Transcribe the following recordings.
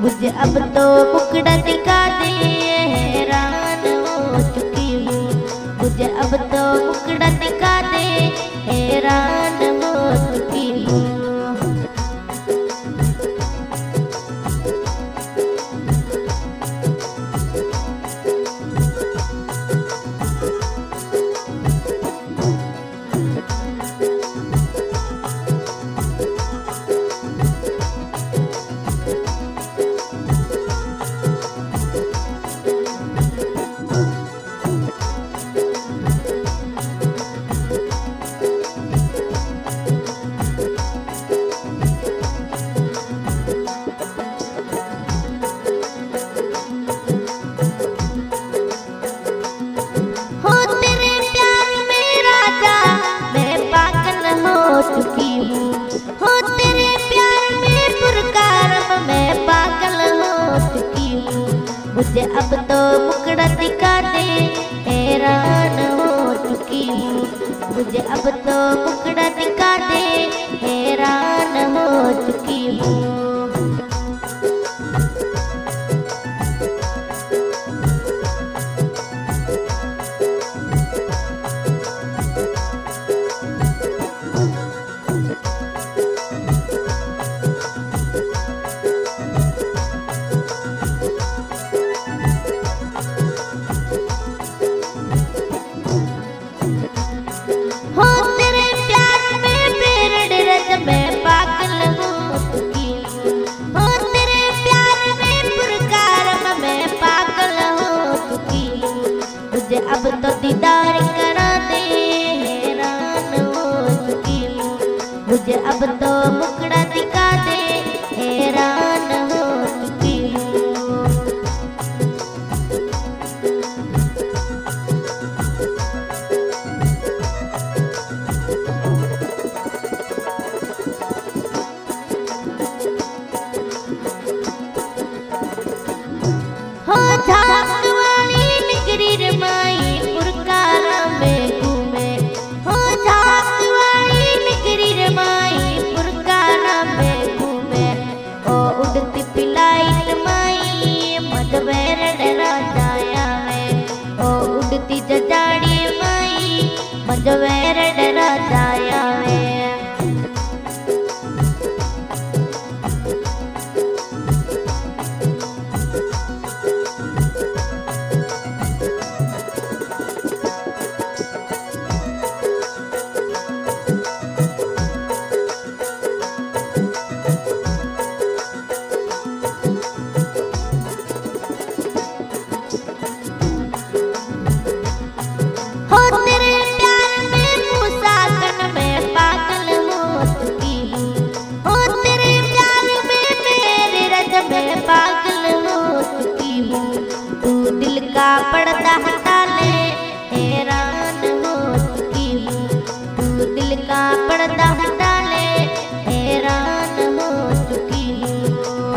मुझे अब तो मुखड़ा दिखा दे, हैरान हो चुकी हूँ। मुझे अब तो मुखड़ा दिखा दे, हैरान हो चुकी हूँ। चुकी हूँ हो तेरे प्यार में पुरकार मैं पागल हो चुकी हूँ। मुझे अब तो मुखड़ा दिखा दे, हैरान हो चुकी हूँ। मुझे अब तो मुखड़ा दिखा दे, हैरान हो चुकी हूँ। अब तो दीदार करा दे, हैरान हो चुकी हूँ। मुझे अब तो मुखड़ा दिखा दे, हैरान हो चुकी हूँ। हो झांक वाली निगरी रे माई पुरकारा में घूमे, हो झांक वाली निगरी रे माई पुरकारा में घूमे। ओ उड़ती पिलाइत माई मधुबेर डरा जाया में, ओ उड़ती जजाड़ी माई मधुबेर डरा जाया में। का पर्दा हटा ले, हैरान हो चुकी हूँ। तू दिल का पर्दा हटा ले, हैरान हो चुकी हूँ।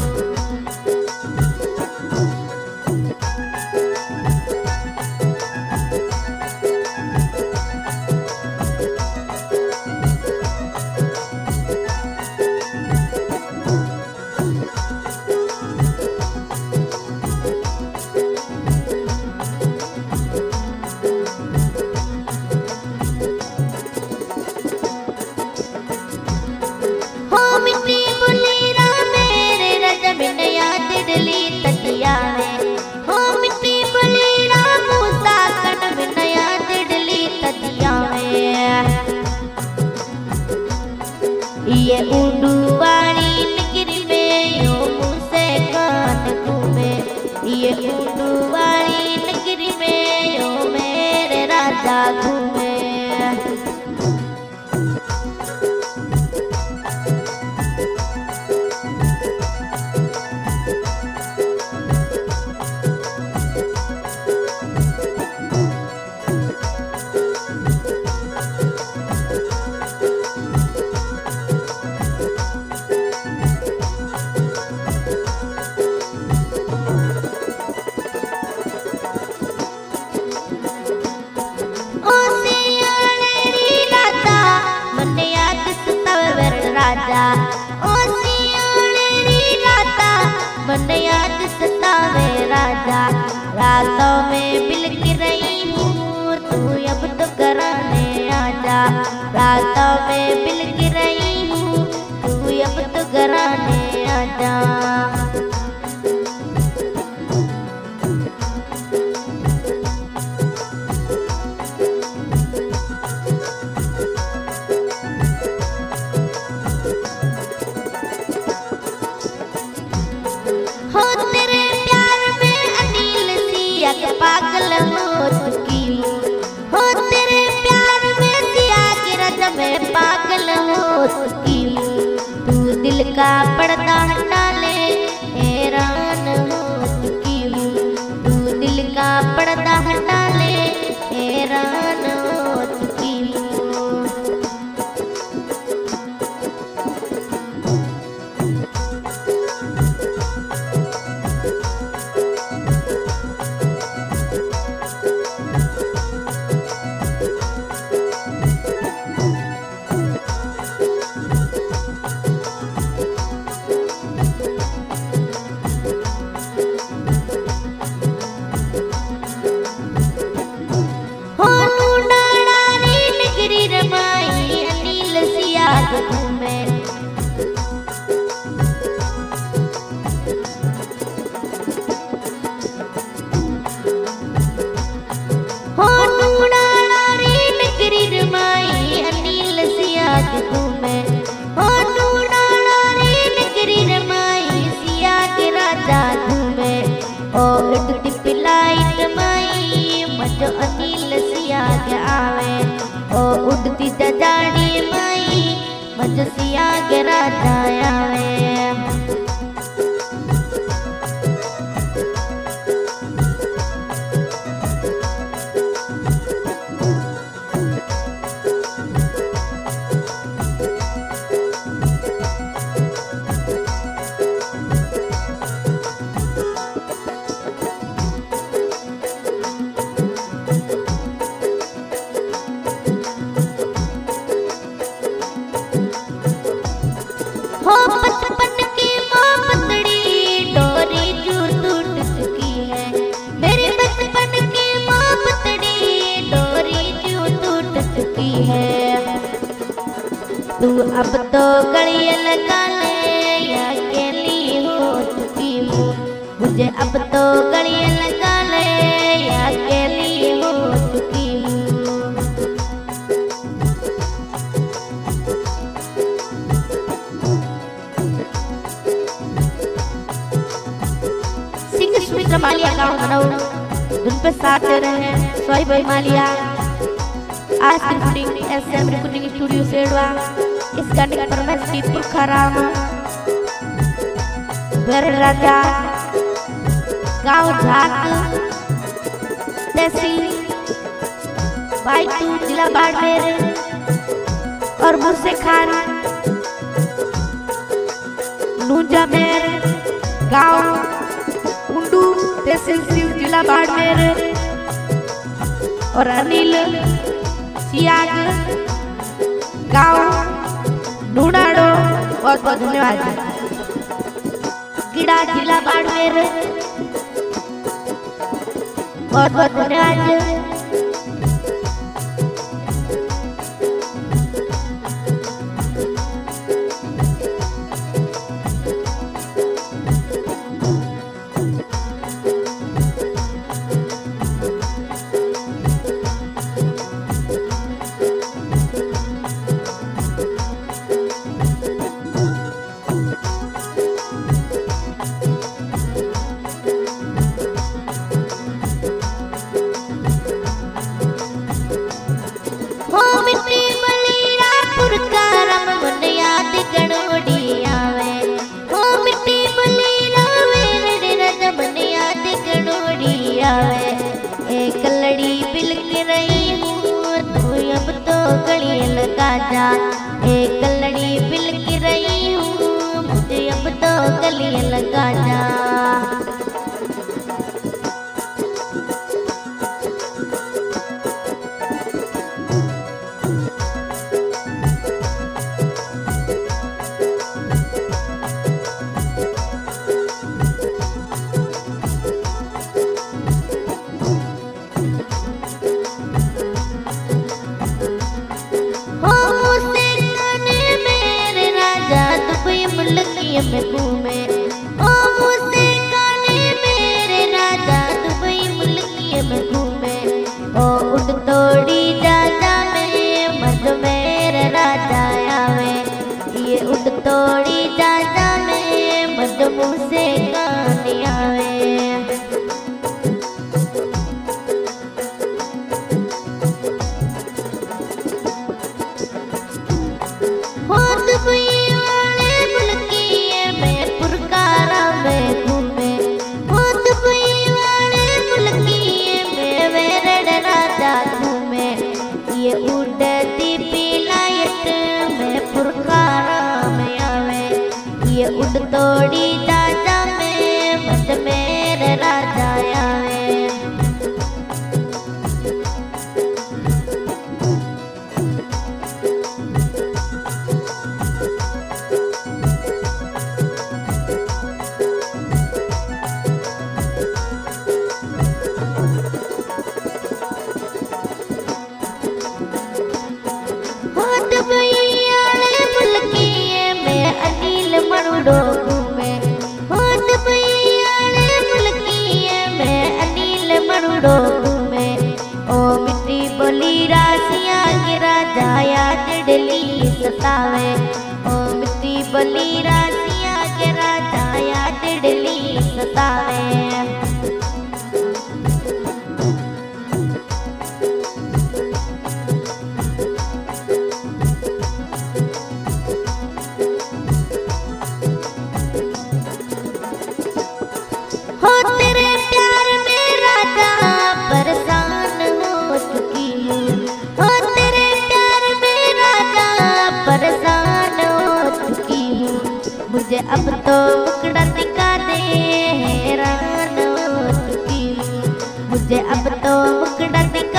ये उडुवाड़ी निगरी में यो मुझसे कान घूमे, ये उडुवाड़ी निगरी में यो मेरे राजा घूमे। रातों में बिलक रही हूँ तू अब तो घराने आजा। रातों में बिलक रही हूँ तू अब तो घराने आजा। हो तेरे प्यार में अनिल सिया के पागल हो चुकी हूँ। हो तेरे प्यार में सिया के रज में पागल हो चुकी हूँ। तू दिल का पर्दा हटा ले हैरान हो चुकी हूँ। तू दिल का पर्दा हटा ले हैरान हो चुकी हूँ। अनिल सिया के आवे ओ उड़ती जजाड़ी माई मज सिया के राजा आवे। हो बचपन की मोहब्बतड़ी डोरी जो टूट चुकी है। मेरे बचपन की मोहब्बतड़ी डोरी जो टूट चुकी है। तू अब तो गलियां लगा ले या अकेली हो चुकी हूँ। मुझे अब तो गलियां लगा ले या अकेली हो चुकी हूँ। सुमित्रा मालिया गाँव मनऊ धुन पे साथ दे रहे हैं सोई भाई मालिया। आज की रिकॉर्डिंग एसएम रिकॉर्डिंग स्टूडियो सेडवा। इस गाने का फरमाइश की पुरखराम बर राजा गाँव झाक तहसील बाईतू जिला बाड़मेर और मुझसे खान नूंजा मेर गाँव उंडू तहसील सिव जिला बाड़मेर और अनिल सियाग गाँव ढूंढाड़ो बहुत बहुत धन्यवाद। गिड़ा जिला बाड़मेर बहुत बहुत धन्यवाद। एक लड़ी बिलक रही हूँ तू अब तो गलियां लगा जा। एक लड़ी बिलक रही हूँ मुझे अब तो गलियां लगा जा। तोड़ी दादा में मत मेरे राजा आवे। मरुड़ो घूमे होत भैयाले मुल्किए में अनिल मरुड़ो घूमे। ओ मिट्टी बोली रासिया गिरा जाया दिड़ली सतावे। ओ मिट्टी बोली रासिया गिरा जाया दिड़ली सतावे। हो तेरे प्यार में राजा परेशान हो चुकी हूँ। हो तेरे प्यार में राजा परेशान हो चुकी हूँ। मुझे अब तो मुकड़ा दिखा दे हैरान हो चुकी हूँ। मुझे अब तो मुकड़ा दिखा